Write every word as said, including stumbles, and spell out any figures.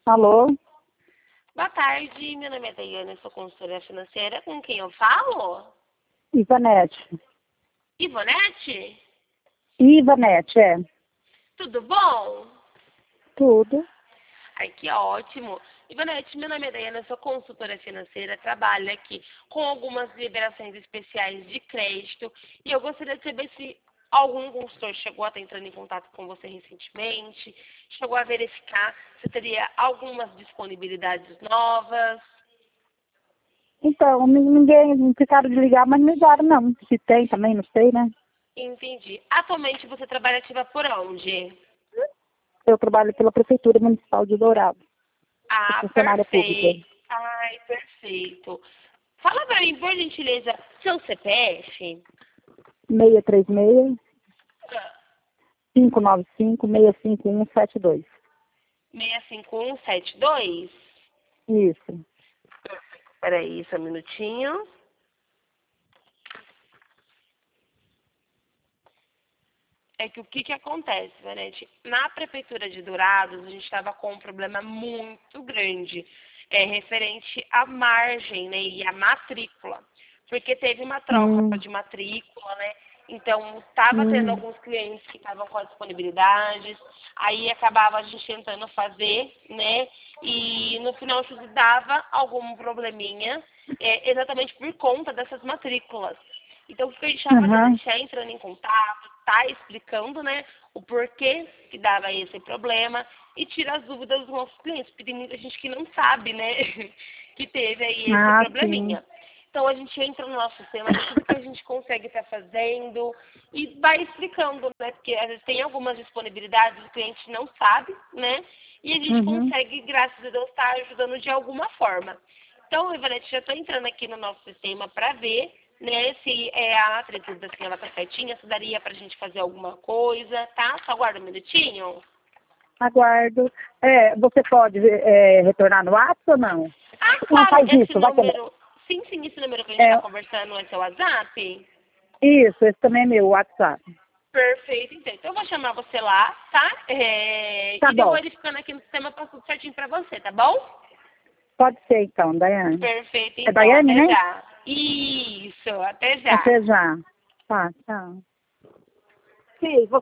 Alô? Boa tarde, meu nome é Daiane, sou consultora financeira. Com quem eu falo? Ivanete. Ivonete? Ivanete, é. Tudo bom? Tudo. Ai, que ótimo. Ivonete, meu nome é Daiane, sou consultora financeira, trabalho aqui com algumas liberações especiais de crédito e eu gostaria de saber se algum consultor chegou a estar entrando em contato com você recentemente, chegou a verificar se teria algumas disponibilidades novas. Então, ni- ninguém, não ficaram de ligar, mas não ligaram não. Se tem também, não sei, né? Entendi. Atualmente você trabalha ativa por onde? Eu trabalho pela Prefeitura Municipal de Dourado, sou Ah, funcionária pública. perfeito. Ai, perfeito. Fala pra mim, por gentileza, seu C P F? seis três seis, Ah, cinco nove cinco, seis cinco um sete dois. seis cinco um sete dois? Isso. Peraí, só um minutinho. É que o que que acontece, Vanete? Na Prefeitura de Dourados, a gente estava com um problema muito grande, é, referente à margem, né, e à matrícula. Porque teve uma troca Hum, de matrícula, né? Então, estava tendo hum, alguns clientes que estavam com as disponibilidades, aí acabava a gente tentando fazer, né? E no final isso dava algum probleminha, é, exatamente por conta dessas matrículas. Então, o que a gente está fazendo? A aham. gente está entrando em contato, está explicando, né, o porquê que dava esse problema e tira as dúvidas dos nossos clientes, porque tem muita gente que não sabe, né, que teve aí esse Ah, sim. probleminha. Então, a gente entra no nosso sistema, vê tudo que a gente consegue estar fazendo e vai explicando, né, porque às vezes tem algumas disponibilidades, o cliente não sabe, né, e a gente Uhum. consegue, graças a Deus, estar ajudando de alguma forma. Então, Ivanete, já estou entrando aqui no nosso sistema para ver, né, se é, a matrícula da senhora tá certinha, se daria pra gente fazer alguma coisa, tá? Só aguarda um minutinho. Aguardo. É, você pode é, retornar no WhatsApp ou não? Ah, Não claro, faz esse isso, vai que número, sim, sim, esse número que a gente está é, conversando é seu WhatsApp? isso, esse também é meu WhatsApp. Perfeito, então. Então eu vou chamar você lá, tá? É, Tá e deu bom. verificando aqui no sistema, passo tudo certinho pra você, tá bom? Pode ser então, Daiane. Perfeito, É então. Daiane, Até né? já. Isso, até já. Até já. Tá, tchau. Sim,